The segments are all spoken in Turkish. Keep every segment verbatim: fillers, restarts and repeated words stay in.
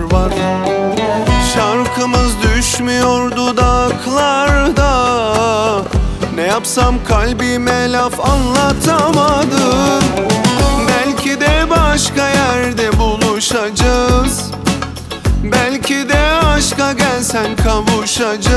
var. Şarkımız düşmüyor dudaklarda, ne yapsam kalbime laf anlatamadım. Belki de başka yerde buluşacağız, belki de aşka gelsen kavuşacağız.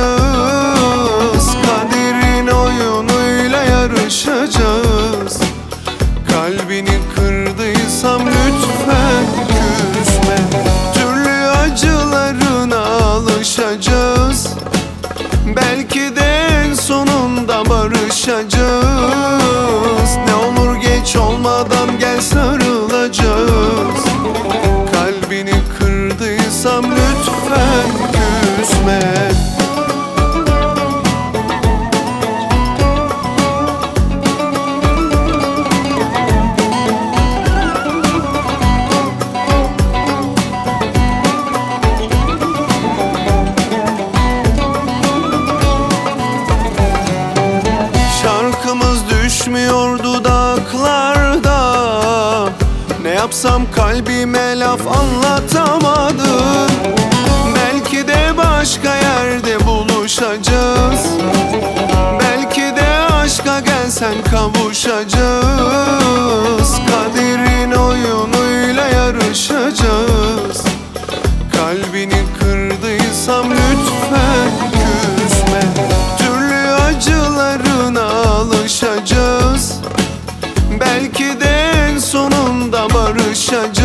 Kaderin oyunuyla yarışacağız. Kalbini kırdıysam lütfen küsme. Türlü acılarına alışacağız, belki de en sonunda barışacağız. Ne olur geç olmadan gel sarılacağız. Kalbini kırdıysam lütfen küsme. Şarkımız düşmüyor dudaklarda, ne yapsam kalbime laf anlatamadım. Belki de başka yerde buluşacağız, belki de aşka gelsen kavuşacağız. Kaderin oyunuyla yarışacağız. Kalbini kırdıysam lütfen küsme. Türlü acılarına alışacağız, belki de en sonunda barışacağız.